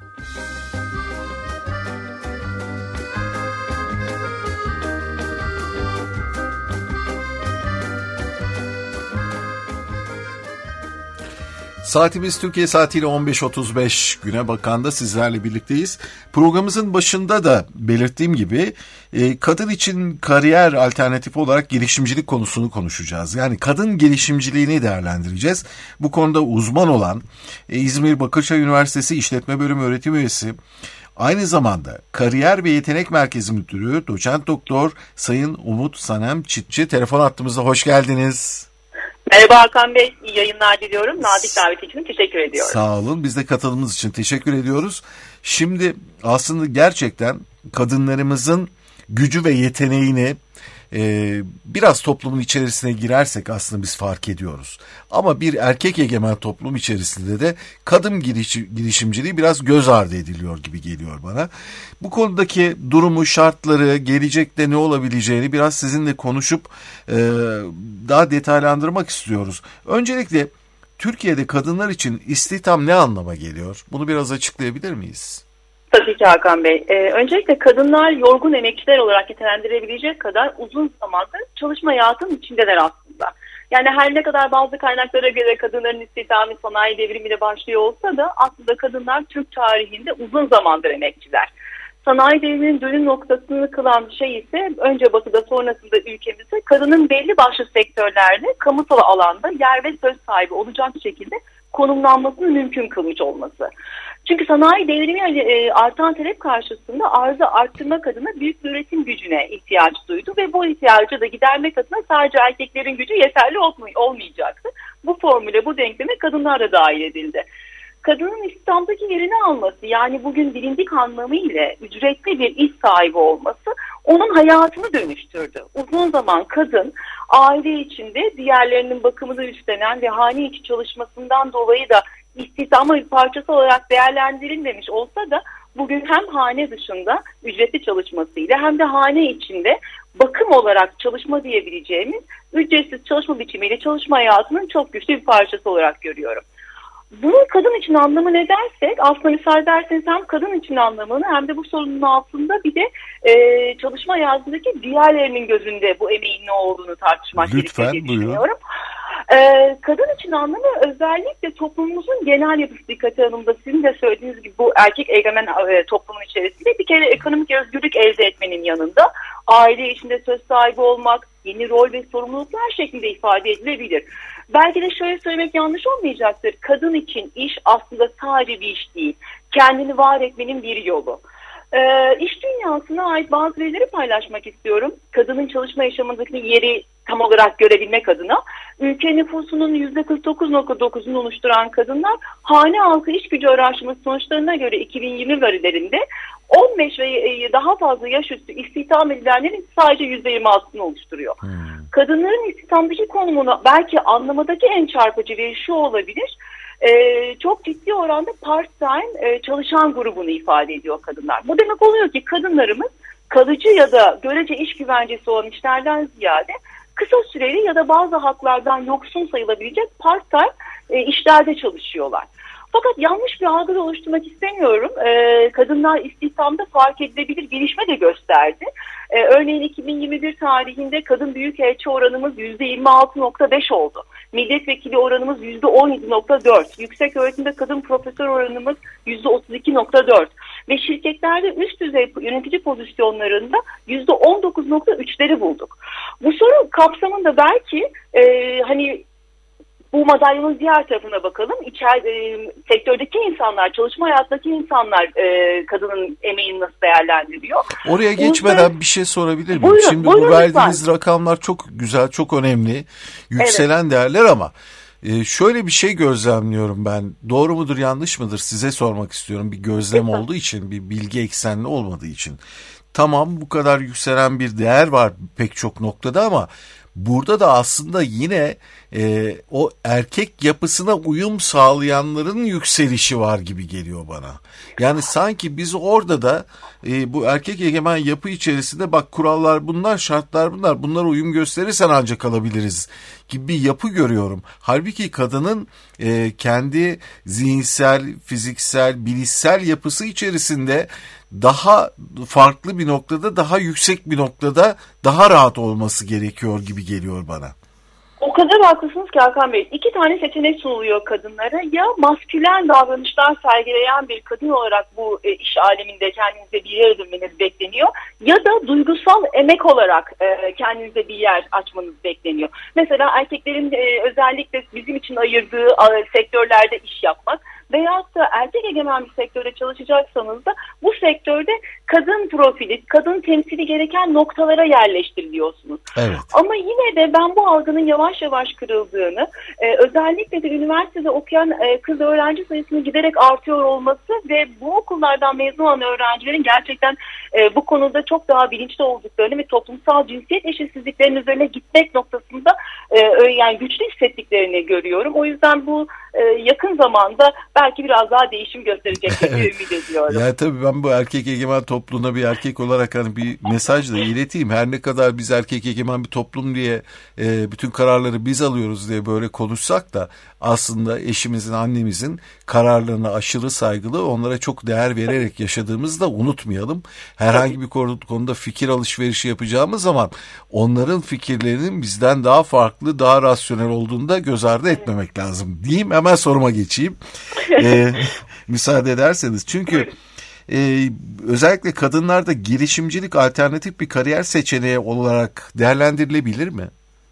Saatimiz Türkiye saatiyle on beş otuz beş. Güne Bakan'da sizlerle birlikteyiz. Programımızın başında da belirttiğim gibi e, kadın için kariyer alternatifi olarak girişimcilik konusunu konuşacağız. Yani kadın girişimciliğini değerlendireceğiz. Bu konuda uzman olan e, İzmir Bakırçay Üniversitesi İşletme Bölümü öğretim üyesi, aynı zamanda Kariyer ve Yetenek Merkezi Müdürü Doçent Doktor Sayın Umut Sanem Çitçi telefon hattımızda. Hoş geldiniz. Merhaba Hakan Bey, iyi yayınlar diliyorum. Nazik davet için teşekkür ediyorum. Sağ olun, biz de katılımınız için teşekkür ediyoruz. Şimdi aslında gerçekten kadınlarımızın gücü ve yeteneğini e, biraz toplumun içerisine girersek aslında biz fark ediyoruz. Ama bir erkek egemen toplum içerisinde de kadın girişimciliği biraz göz ardı ediliyor gibi geliyor bana. Bu konudaki durumu, şartları, gelecekte ne olabileceğini biraz sizinle konuşup e, daha detaylandırmak istiyoruz. Öncelikle Türkiye'de kadınlar için istihdam ne anlama geliyor? Bunu biraz açıklayabilir miyiz? Tabii ki Hakan Bey. Ee, öncelikle kadınlar yorgun emekçiler olarak nitelendirebilecek kadar uzun zamandır çalışma hayatının içindeler aslında. Yani her ne kadar bazı kaynaklara göre kadınların istihdamı sanayi devrimiyle başlıyor olsa da aslında kadınlar Türk tarihinde uzun zamandır emekçiler. Sanayi devriminin dönüm noktasını kılan şey ise önce batıda sonrasında ülkemizde kadının belli başlı sektörlerde kamusal alanda yer ve söz sahibi olacak şekilde konumlanmasını mümkün kılmış olması. Çünkü sanayi devrimi e, artan talep karşısında arzı arttırmak adına büyük bir üretim gücüne ihtiyaç duydu ve bu ihtiyacı da gidermek adına sadece erkeklerin gücü yeterli olmayacaktı. Bu formüle, bu denkleme kadınlar da dahil edildi. Kadının istihdamdaki yerini alması, yani bugün bilindik anlamıyla ücretli bir iş sahibi olması onun hayatını dönüştürdü. Uzun zaman kadın aile içinde diğerlerinin bakımını üstlenen ve hane içi çalışmasından dolayı da istihdamın bir parçası olarak değerlendirilmemiş olsa da bugün hem hane dışında ücretli çalışmasıyla hem de hane içinde bakım olarak çalışma diyebileceğimiz ücretsiz çalışma biçimiyle çalışma hayatının çok güçlü bir parçası olarak görüyorum. Bunun kadın için anlamı ne dersek, aslında müsaade ederseniz hem kadın için anlamını hem de bu sorunun altında bir de e, çalışma hayatındaki diğerlerinin gözünde bu emeğin ne olduğunu tartışmak gerektiğini düşünüyorum. Ee, kadın için anlamı özellikle toplumumuzun genel yapısı dikkate alındığında sizin de söylediğiniz gibi bu erkek egemen e, toplumun içerisinde bir kere ekonomik özgürlük elde etmenin yanında aile içinde söz sahibi olmak, yeni rol ve sorumluluklar şeklinde ifade edilebilir. Belki de şöyle söylemek yanlış olmayacaktır. Kadın için iş aslında sadece bir iş değil, kendini var etmenin bir yolu. Ee, iş dünyasına ait bazı verileri paylaşmak istiyorum. Kadının çalışma yaşamındaki yeri tam olarak görebilmek adına ülke nüfusunun yüzde kırk dokuz nokta dokuzunu oluşturan kadınlar hane halkı iş gücü araştırması sonuçlarına göre iki bin yirmi verilerinde on beş ve daha fazla yaş üstü istihdam edilenlerin sadece yüzde yirmi altısını oluşturuyor. Hmm. Kadınların istihdamdaki konumunu belki anlamadaki en çarpıcı veri şu olabilir. Ee, çok ciddi oranda part-time e, çalışan grubunu ifade ediyor kadınlar. Bu demek oluyor ki kadınlarımız kalıcı ya da görece iş güvencesi olan işlerden ziyade kısa süreli ya da bazı haklardan yoksun sayılabilecek part-time e, işlerde çalışıyorlar. Fakat yanlış bir algı oluşturmak istemiyorum. Ee, kadınlar istihdamda fark edilebilir gelişme de gösterdi. Ee, örneğin iki bin yirmi bir tarihinde kadın büyükelçi oranımız yüzde yirmi altı nokta beş oldu. Milletvekili oranımız yüzde on yedi nokta dört. Yüksek öğretimde kadın profesör oranımız yüzde otuz iki nokta dört. Ve şirketlerde üst düzey yönetici pozisyonlarında yüzde on dokuz nokta üçleri bulduk. Bu soru kapsamında belki e, hani bu madalyonun diğer tarafına bakalım. İçeride, e, sektördeki insanlar, çalışma hayatındaki insanlar e, kadının emeğini nasıl değerlendiriyor? Oraya geçmeden Uluslar... bir şey sorabilir miyim? Buyurun, Şimdi buyurun bu verdiğiniz lütfen. rakamlar çok güzel, çok önemli. Yükselen evet. değerler ama e, şöyle bir şey gözlemliyorum ben. Doğru mudur, yanlış mıdır? Size sormak istiyorum. Bir gözlem evet. olduğu için, bir bilgi eksenli olmadığı için. Tamam, bu kadar yükselen bir değer var pek çok noktada ama burada da aslında yine e, o erkek yapısına uyum sağlayanların yükselişi var gibi geliyor bana. Yani sanki biz orada da e, bu erkek egemen yapı içerisinde bak kurallar bunlar, şartlar bunlar, bunlara uyum gösterirsen ancak kalabiliriz gibi bir yapı görüyorum. Halbuki kadının e, kendi zihinsel, fiziksel, bilişsel yapısı içerisinde daha farklı bir noktada, daha yüksek bir noktada daha rahat olması gerekiyor gibi geliyor bana. O kadar haklısınız ki Hakan Bey. İki tane seçenek sunuluyor kadınlara. Ya maskülen davranışlar sergileyen bir kadın olarak bu e, iş aleminde kendinize bir yer edinmeniz bekleniyor. Ya da duygusal emek olarak e, kendinize bir yer açmanız bekleniyor. Mesela erkeklerin e, özellikle bizim için ayırdığı e, sektörlerde iş yapmak veyahut da erkek egemen bir sektörde çalışacaksanız da bu sektörde kadın profili, kadın temsili gereken noktalara yerleştiriliyorsunuz. Evet. Ama yine de ben bu algının yavaş yavaş kırıldığını, e, özellikle de üniversitede okuyan e, kız öğrenci sayısının giderek artıyor olması ve bu okullardan mezun olan öğrencilerin gerçekten e, bu konuda çok daha bilinçli olduklarını ve toplumsal cinsiyet eşitsizliklerinin üzerine gitmek noktasında e, yani güçlü hissettiklerini görüyorum. O yüzden bu e, yakın zamanda belki biraz daha değişim gösterecek diye evet. ümit ediyorum. Yani tabii ben bu erkek egemen toplumuna bir erkek olarak hani bir mesaj da ileteyim. Her ne kadar biz erkek egemen bir toplum diye e, bütün kararları biz alıyoruz diye böyle konuşsak da aslında eşimizin, annemizin kararlarına aşırı saygılı, onlara çok değer vererek yaşadığımızı da unutmayalım. Herhangi bir konuda fikir alışverişi yapacağımız zaman onların fikirlerinin bizden daha farklı, daha rasyonel olduğunu da göz ardı etmemek lazım diyeyim. Hemen soruma geçeyim. ee, müsaade ederseniz. Çünkü e, özellikle kadınlarda girişimcilik alternatif bir kariyer seçeneği olarak değerlendirilebilir mi?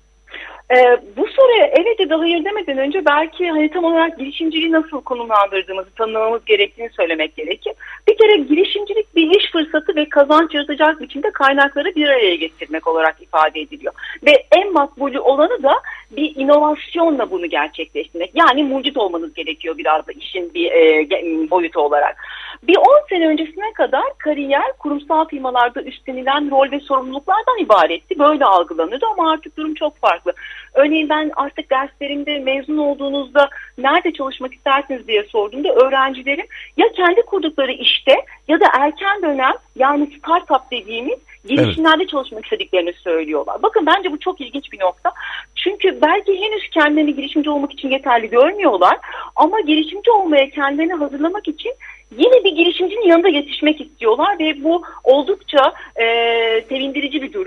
Ee, bu soruya evet ya da hayır demeden önce belki hani tam olarak girişimciliği nasıl konumlandırdığımızı tanımlamamız gerektiğini söylemek gerekir. Bir kere girişimcilik bir iş fırsatı ve kazanç yaratacak biçimde kaynakları bir araya getirmek olarak ifade ediliyor. Ve en makbulü olanı da bir inovasyonla bunu gerçekleştirmek. Yani mucit olmanız gerekiyor biraz da işin bir e, boyutu olarak. Bir on sene öncesine kadar kariyer kurumsal firmalarda üstlenilen rol ve sorumluluklardan ibaretti. Böyle algılanırdı ama artık durum çok farklı. Örneğin ben artık derslerimde mezun olduğunuzda nerede çalışmak istersiniz diye sorduğumda öğrencilerim ya kendi kurdukları işte ya da erken dönem yani startup dediğimiz girişimlerde evet. çalışmak istediklerini söylüyorlar. Bakın bence bu çok ilginç bir nokta. Çünkü belki henüz kendilerini girişimci olmak için yeterli görmüyorlar ama girişimci olmaya kendilerini hazırlamak için yine bir girişimcinin yanında yetişmek istiyorlar ve bu oldukça e, sevindirici bir durum.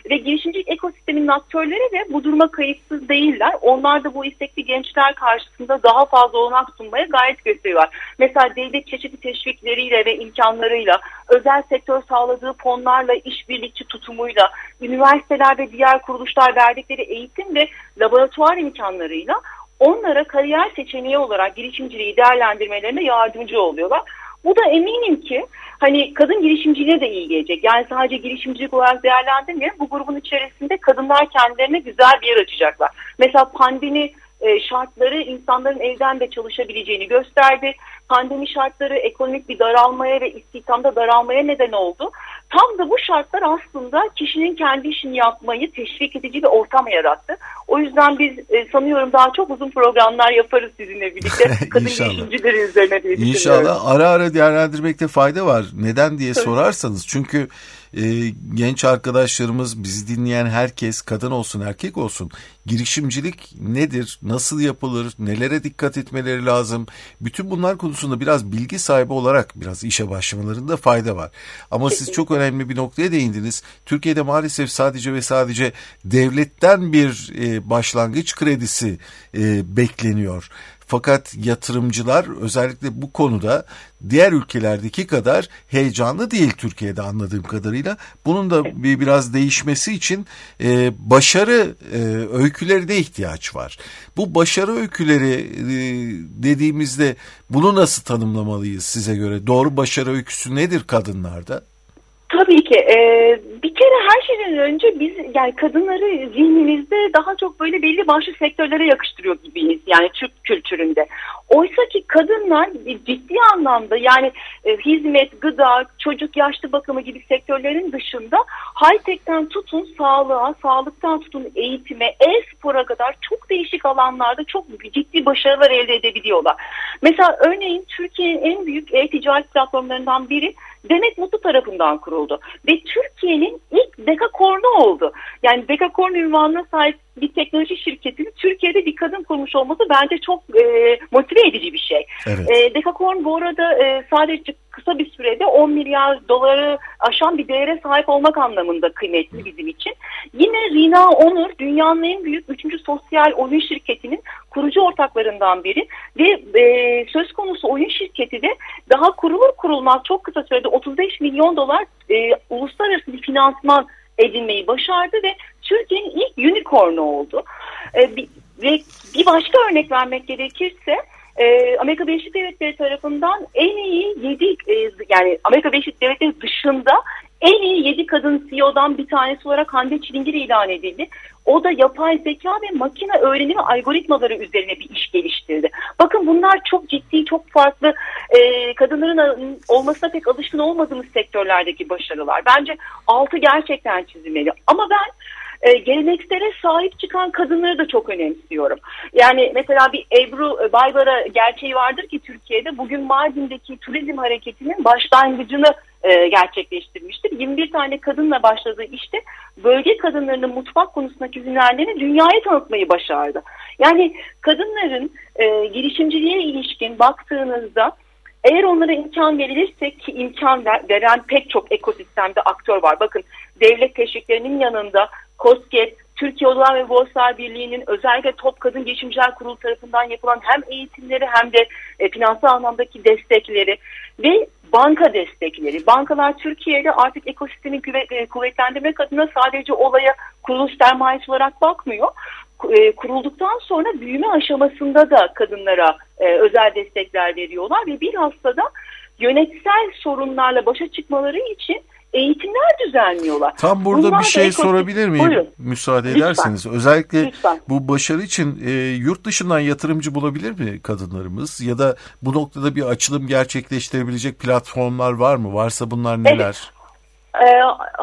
Ve girişimcilik ekosisteminin aktörleri de bu duruma kayıtsız değiller. Onlar da bu istekli gençler karşısında daha fazla olanak sunmaya gayret gösteriyorlar. Mesela devlet çeşitli teşvikleriyle ve imkanlarıyla, özel sektör sağladığı fonlarla, işbirlikçi tutumuyla, üniversiteler ve diğer kuruluşlar verdikleri eğitim ve laboratuvar imkanlarıyla onlara kariyer seçeneği olarak girişimciliği değerlendirmelerine yardımcı oluyorlar. Bu da eminim ki hani kadın girişimciliğine de iyi gelecek. Yani sadece girişimcilik olarak değerlendirmeyelim. Bu grubun içerisinde kadınlar kendilerine güzel bir yer açacaklar. Mesela pandemi şartları insanların evden de çalışabileceğini gösterdi. Pandemi şartları ekonomik bir daralmaya ve istihdamda daralmaya neden oldu. Tam da bu şartlar aslında kişinin kendi işini yapmayı teşvik edici bir ortam yarattı. O yüzden biz e, sanıyorum daha çok uzun programlar yaparız sizinle birlikte. Kadın girişimcileri üzerine diye düşünüyorum. İnşallah ara ara değerlendirmekte fayda var. Neden diye sorarsanız çünkü e, genç arkadaşlarımız, bizi dinleyen herkes, kadın olsun erkek olsun, girişimcilik nedir, nasıl yapılır, nelere dikkat etmeleri lazım, bütün bunlar konusunda biraz bilgi sahibi olarak biraz işe başlamalarında fayda var. Ama siz çok önemli bir noktaya değindiniz. Türkiye'de maalesef sadece ve sadece devletten bir e, başlangıç kredisi e, bekleniyor. Fakat yatırımcılar özellikle bu konuda diğer ülkelerdeki kadar heyecanlı değil Türkiye'de anladığım kadarıyla. Bunun da bir biraz değişmesi için e, başarı e, öykülerine ihtiyaç var. Bu başarı öyküleri e, dediğimizde bunu nasıl tanımlamalıyız size göre? Doğru başarı öyküsü nedir kadınlarda? Tabii ki. Ee, bir kere her şeyden önce biz yani kadınları zihnimizde daha çok böyle belli başlı sektörlere yakıştırıyor gibiyiz. Yani Türk kültüründe. Oysa ki kadınlar ciddi anlamda yani e, hizmet, gıda, çocuk, yaşlı bakımı gibi sektörlerin dışında high-tech'ten tutun sağlığa, sağlıktan tutun eğitime, e-spora kadar çok değişik alanlarda çok ciddi başarılar elde edebiliyorlar. Mesela örneğin Türkiye'nin en büyük e-ticaret platformlarından biri Demet Mutlu tarafından kuruldu. Ve Türkiye'nin ilk dekakornu oldu. Yani dekakorn ünvanına sahip bir teknoloji şirketinin Türkiye'de bir kadın kurmuş olması bence çok e, motive edici bir şey. Evet. E, dekakorn bu arada e, sadece kısa bir sürede on milyar doları aşan bir değere sahip olmak anlamında kıymetli bizim için. Yine Rina Onur dünyanın en büyük üçüncü sosyal oyun şirketinin kurucu ortaklarından biri ve e, söz konusu oyun şirketi de daha kurulur kurulmaz çok kısa sürede otuz beş milyon dolar e, uluslararası bir finansman edinmeyi başardı ve Türkiye'nin ilk unicorn'u oldu. E, bir, ve bir başka örnek vermek gerekirse e, Amerika Birleşik Devletleri tarafından en iyi yedi e, yani Amerika Birleşik Devletleri dışında en iyi yedi kadın C E O'dan bir tanesi olarak Hande Çilingir ilan edildi. O da yapay zeka ve makine öğrenimi algoritmaları üzerine bir iş geliştirdi. Bakın bunlar çok ciddi, çok farklı e, kadınların olmasına pek alışkın olmadığımız sektörlerdeki başarılar. Bence altı gerçekten çizilmeli. Ama ben e, geleneksele sahip çıkan kadınları da çok önemsiyorum. Yani mesela bir Ebru Baybara gerçeği vardır ki Türkiye'de bugün Mardin'deki turizm hareketinin başlangıcını e, gerçekleştirmiştir. yirmi bir tane kadınla başladığı işte bölge kadınlarının mutfak konusundaki hünerlerini dünyaya tanıtmayı başardı. Yani kadınların e, girişimciliğe ilişkin baktığınızda eğer onlara imkan verilirse ki imkan veren pek çok ekosistemde aktör var. Bakın devlet teşviklerinin yanında KOSGEB, Türkiye Odalar ve Borsalar Birliği'nin özellikle Top Kadın Girişimciler Kurulu tarafından yapılan hem eğitimleri hem de e, finansal anlamdaki destekleri ve banka destekleri. Bankalar Türkiye'de artık ekosistemi kuvvetlendirmek adına sadece olaya kuruluş sermayesi olarak bakmıyor. Kurulduktan sonra büyüme aşamasında da kadınlara özel destekler veriyorlar ve bilhassa da yönetsel sorunlarla başa çıkmaları için eğitimler düzenliyorlar. Tam burada Bunlar bir şey ekosis... sorabilir miyim? Buyurun. Müsaade Lütfen. ederseniz. Özellikle Lütfen. Bu başarı için e, yurt dışından yatırımcı bulabilir mi kadınlarımız? Ya da bu noktada bir açılım gerçekleştirebilecek platformlar var mı? Varsa bunlar neler? Evet. Ee,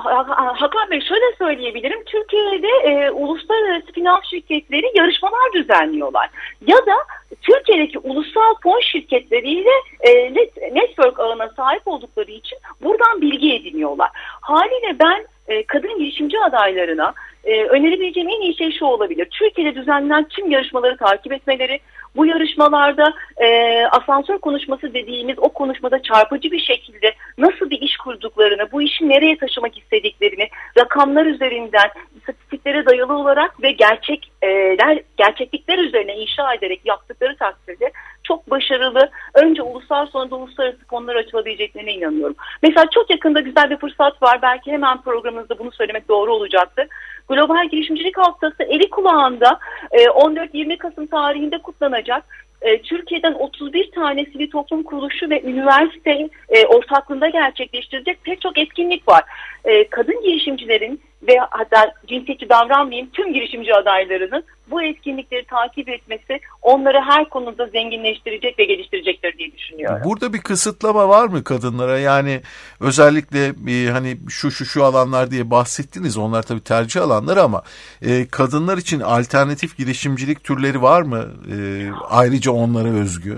Hakan Bey şöyle söyleyebilirim. Türkiye'de e, uluslararası finans şirketleri yarışmalar düzenliyorlar. Ya da Türkiye'deki ulusal fon şirketleriyle e, network ağına sahip oldukları için buradan bilgi ediniyorlar. Haliyle ben e, kadın girişimci adaylarına e, önerebileceğim en iyi şey şu olabilir. Türkiye'de düzenlenen tüm yarışmaları takip etmeleri, Bu yarışmalarda e, asansör konuşması dediğimiz o konuşmada çarpıcı bir şekilde nasıl bir iş kurduklarını, bu işi nereye taşımak istediklerini rakamlar üzerinden, istatistiklere dayalı olarak ve gerçekler, gerçeklikler üzerine inşa ederek yaptıkları takdirde çok başarılı, önce ulusal sonra da uluslararası konular açılabileceklerine inanıyorum. Mesela çok yakında güzel bir fırsat var. Belki hemen programımızda bunu söylemek doğru olacaktır. Global Girişimcilik Haftası eli kulağında on dört yirmi Kasım tarihinde kutlanacak. Türkiye'den otuz bir tane sivil toplum kuruluşu ve üniversite ortaklığında gerçekleştirecek pek çok etkinlik var. Kadın girişimcilerin ve hatta cinsiyetçi davranmayayım tüm girişimci adaylarının bu etkinlikleri takip etmesi onları her konuda zenginleştirecek ve geliştirecektir diye düşünüyorum. Burada bir kısıtlama var mı kadınlara? Yani özellikle e, hani şu şu şu alanlar diye bahsettiniz. Onlar tabii tercih alanları ama e, kadınlar için alternatif girişimcilik türleri var mı? E, ayrıca onlara özgü.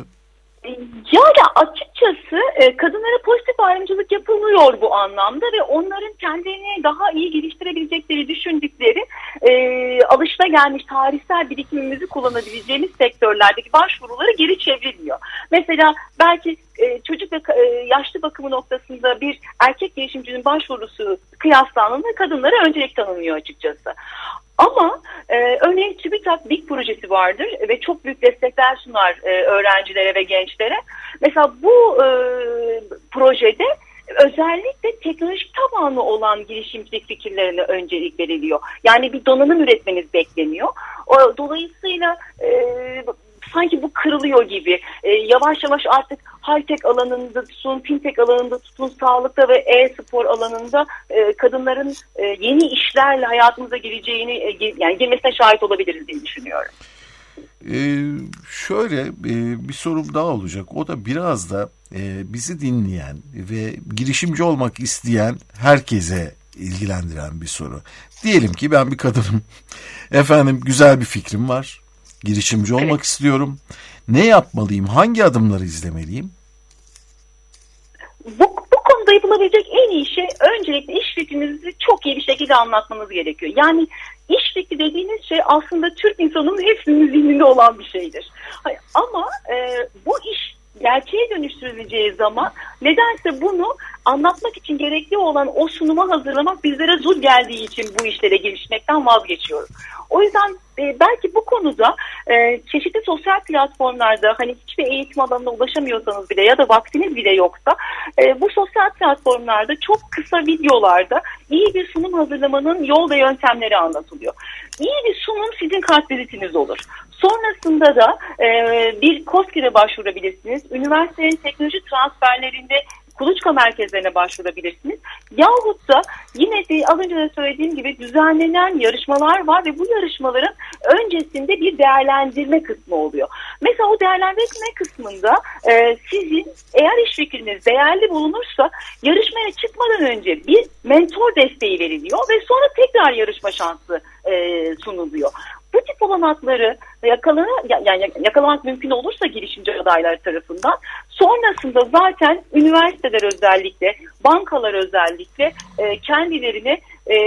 Yani açıkçası kadınlara pozitif ayrımcılık yapılıyor bu anlamda ve onların kendilerini daha iyi geliştirebilecekleri düşündükleri e, alışılagelmiş tarihsel birikimimizi kullanabileceğimiz sektörlerdeki başvuruları geri çevrilmiyor. Mesela belki e, çocuk ve e, yaşlı bakımı noktasında bir erkek girişimcinin başvurusu kıyaslandığında kadınlara öncelik tanınıyor açıkçası. Ama e, örneğin TÜBİTAK BİK projesi vardır ve çok büyük destekler sunar e, öğrencilere ve gençlere. Mesela bu e, projede özellikle teknolojik tabanlı olan girişimcilik fikirlerine öncelik veriliyor. Yani bir donanım üretmeniz bekleniyor. O, dolayısıyla e, sanki bu kırılıyor gibi. E, yavaş yavaş artık high-tech alanında tutun, fintech alanında tutun, sağlıkta ve e-spor alanında e, kadınların e, yeni işlerle hayatımıza gireceğini, e, yani girmesine şahit olabiliriz diye düşünüyorum. Ee, şöyle e, bir sorum daha olacak. O da biraz da e, bizi dinleyen ve girişimci olmak isteyen herkese ilgilendiren bir soru. Diyelim ki ben bir kadınım. Efendim güzel bir fikrim var. Girişimci olmak evet. istiyorum. Ne yapmalıyım? Hangi adımları izlemeliyim? Bu, bu konuda yapılabilecek en iyi şey öncelikle iş fikrinizi çok iyi bir şekilde anlatmanız gerekiyor. Yani iş fikri dediğiniz şey aslında Türk insanının hepsinin zihninde olan bir şeydir. Ama e, bu iş gerçeğe dönüştürüleceği zaman nedense bunu anlatmak için gerekli olan o sunumu hazırlamak bizlere zor geldiği için bu işlere girişmekten vazgeçiyoruz. O yüzden e, belki bu konuda e, çeşitli sosyal platformlarda hani hiçbir eğitim alanına ulaşamıyorsanız bile ya da vaktiniz bile yoksa e, bu sosyal platformlarda çok kısa videolarda iyi bir sunum hazırlamanın yol ve yöntemleri anlatılıyor. İyi bir sunum sizin kartvizitiniz olur. Sonrasında da e, bir KOSGİR'e başvurabilirsiniz. Üniversitenin teknoloji transferlerinde kuluçka merkezlerine başvurabilirsiniz. Yahut da yine de az önce de söylediğim gibi düzenlenen yarışmalar var ve bu yarışmaların öncesinde bir değerlendirme kısmı oluyor. Mesela o değerlendirme kısmında e, sizin eğer iş fikriniz değerli bulunursa yarışmaya çıkmadan önce bir mentor desteği veriliyor ve sonra tekrar yarışma şansı e, sunuluyor. Bu tip olanakları yakalana, yani yakalamak mümkün olursa girişimci adaylar tarafından sonrasında zaten üniversiteler özellikle, bankalar özellikle e, kendilerini e,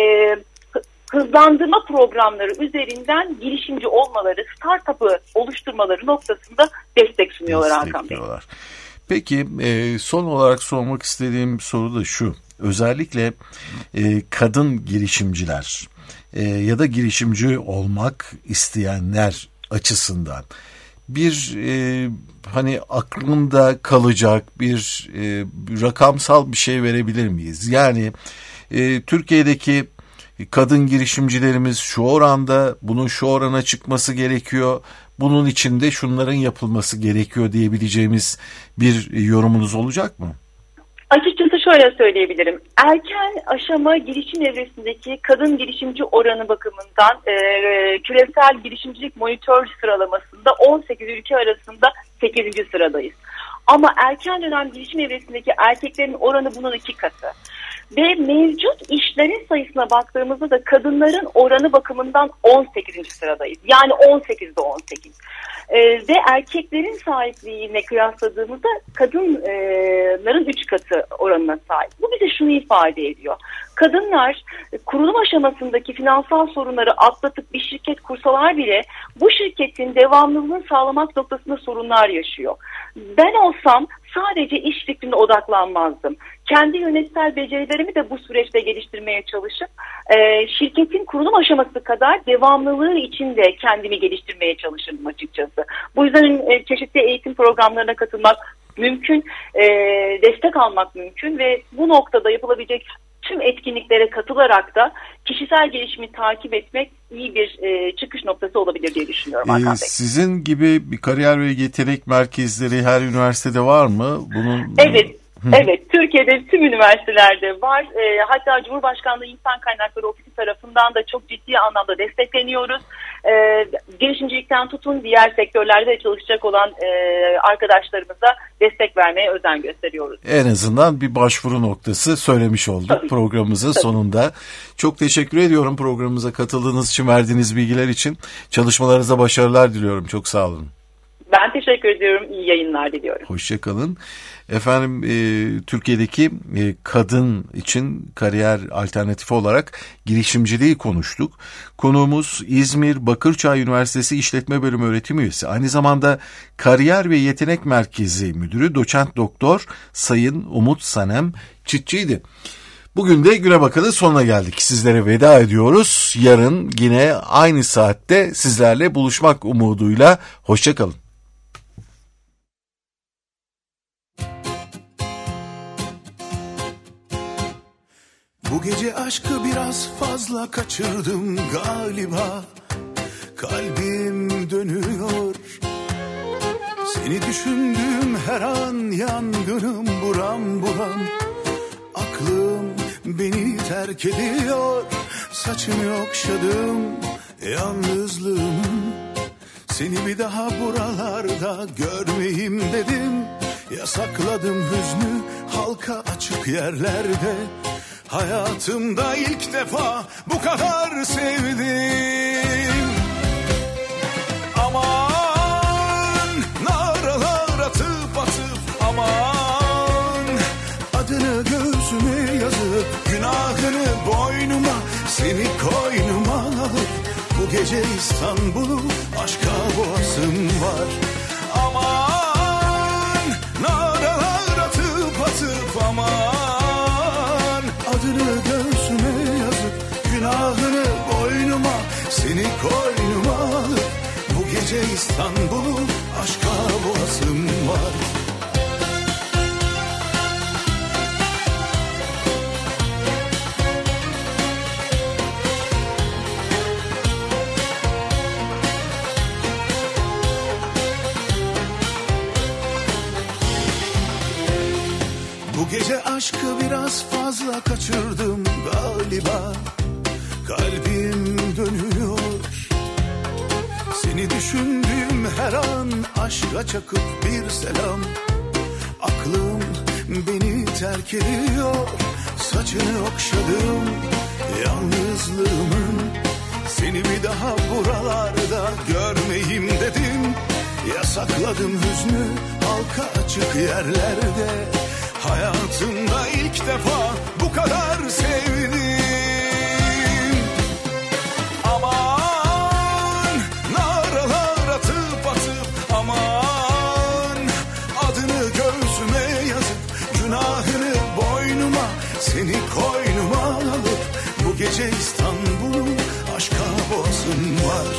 hızlandırma programları üzerinden girişimci olmaları, startup'ı oluşturmaları noktasında destek sunuyorlar Hakan Bey. Peki e, son olarak sormak istediğim soru da şu. Özellikle e, kadın girişimciler e, ya da girişimci olmak isteyenler açısından bir e, hani aklında kalacak bir e, rakamsal bir şey verebilir miyiz? Yani e, Türkiye'deki kadın girişimcilerimiz şu oranda, bunun şu orana çıkması gerekiyor, bunun için de şunların yapılması gerekiyor diyebileceğimiz bir yorumunuz olacak mı? Açıkçası şöyle söyleyebilirim. Erken aşama girişim evresindeki kadın girişimci oranı bakımından e, küresel girişimcilik monitör sıralamasında on sekiz ülke arasında sekizinci sıradayız. Ama erken dönem girişim evresindeki erkeklerin oranı bunun iki katı. Ve mevcut işlerin sayısına baktığımızda da kadınların oranı bakımından on sekizinci sıradayız. Yani on sekizde on sekiz. Ee, ve erkeklerin sahipliğine kıyasladığımızda kadınların üç katı oranına sahip. Bu bize şunu ifade ediyor. kadınlar kurulum aşamasındaki finansal sorunları atlatıp bir şirket kursalar bile bu şirketin devamlılığını sağlamak noktasında sorunlar yaşıyor. Ben olsam sadece iş fikrine odaklanmazdım. Kendi yönetsel becerilerimi de bu süreçte geliştirmeye çalışıp e, şirketin kurulum aşaması kadar devamlılığı için de kendimi geliştirmeye çalışırdım açıkçası. Bu yüzden e, çeşitli eğitim programlarına katılmak mümkün, e, destek almak mümkün ve bu noktada yapılabilecek tüm etkinliklere katılarak da kişisel gelişimi takip etmek iyi bir e, çıkış noktası olabilir diye düşünüyorum Hakan Bey. Ee, sizin gibi bir kariyer ve yetenek merkezleri her üniversitede var mı? Bunun Evet. Evet, Türkiye'de tüm üniversitelerde var. E, hatta Cumhurbaşkanlığı İnsan Kaynakları Ofisi tarafından da çok ciddi anlamda destekleniyoruz. E, girişimcilikten tutun diğer sektörlerde çalışacak olan e, arkadaşlarımıza destek vermeye özen gösteriyoruz. En azından bir başvuru noktası söylemiş olduk Tabii. programımızın Tabii. sonunda. Çok teşekkür ediyorum programımıza katıldığınız için, verdiğiniz bilgiler için. Çalışmalarınıza başarılar diliyorum. Çok sağ olun. Ben teşekkür ediyorum. İyi yayınlar diliyorum. Hoşçakalın. Efendim e, Türkiye'deki e, kadın için kariyer alternatifi olarak girişimciliği konuştuk. Konuğumuz İzmir Bakırçay Üniversitesi İşletme Bölümü öğretim üyesi. Aynı zamanda Kariyer ve Yetenek Merkezi Müdürü Doçent Doktor Sayın Umut Sanem Çitçi'ydi. Bugün de Güne Bakan'ın sonuna geldik. Sizlere veda ediyoruz. Yarın yine aynı saatte sizlerle buluşmak umuduyla. Hoşçakalın. Bu gece aşkı biraz fazla kaçırdım galiba. Kalbim dönüyor. Seni düşündüğüm her an yangınım buram buram. Aklım beni terk ediyor. Saçını okşadım yalnızlığımın. Seni bir daha buralarda görmeyeyim dedim. Yasakladım hüznü halka açık yerlerde. Hayatımda ilk defa bu kadar sevdim. Aman naralar atıp atıp aman adını göğsüme yazıp günahını boynuma seni koynuma alıp bu gece İstanbul'u aşka boğazım var. Aman naralar atıp atıp aman adını göğsüme yazıp günahını boynuma seni koynuma alıp bu gece İstanbul'u aşka boğazım var. Bu gece aşkı biraz fazla kaçırdım galiba. Kalbim dönüyor. Seni düşündüğüm her an aşka çakıp bir selam. Aklım beni terk ediyor. Saçını okşadım yalnızlığımın. Seni bir daha buralarda görmeyeyim dedim. Yasakladım hüznü halka açık yerlerde. Hayatımda ilk defa bu kadar sevdim. Aman naralar atıp atıp aman adını göğsüme yazıp günahını boynuma seni koynuma alıp bu gece İstanbul'u aşka boğazım var.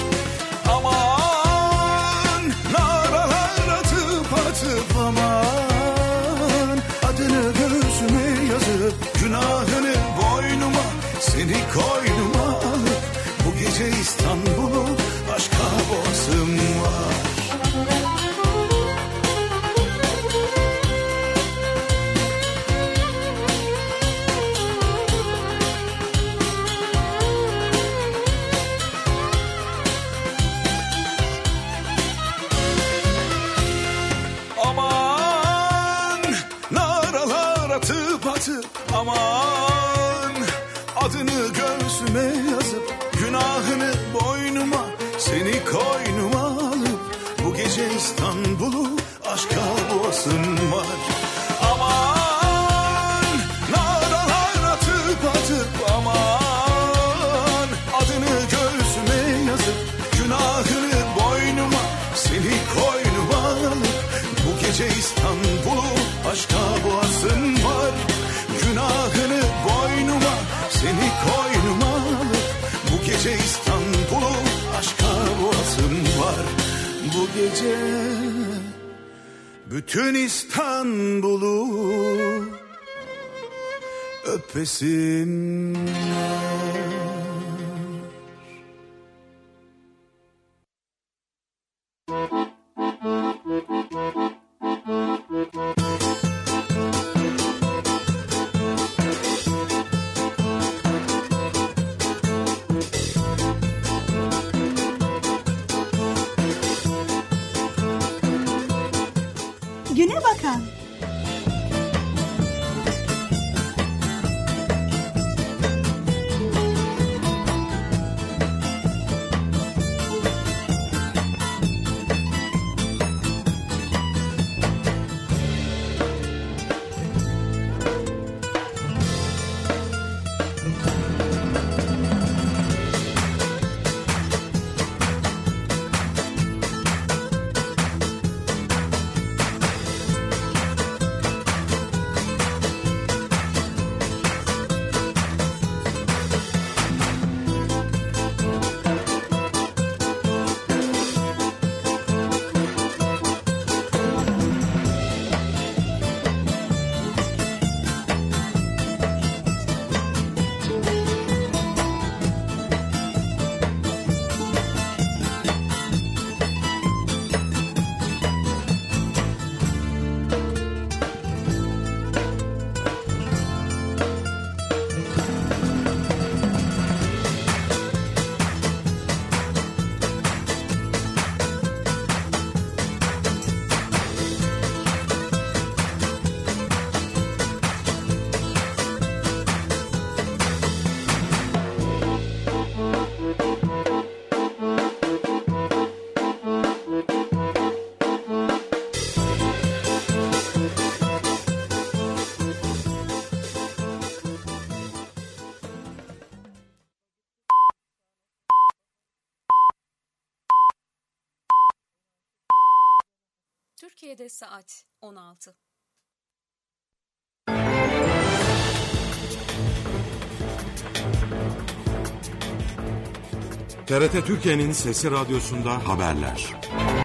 Aman naralar atıp atıp aman adını göğsüme yazıp günahını boynuma seni koynuma alıp bu gece İstanbul'u aşka boğazım var. Aman adını göğsüme yazıp günahını boynuma seni koynuma alıp bu gece İstanbul'u aşka boğazım var. Aman naralar atıp atıp gece bütün İstanbul'u öpesinler. Güne bakan. Türkiye'de saat on altı. T R T Türkiye'nin Sesi Radyosu'nda haberler.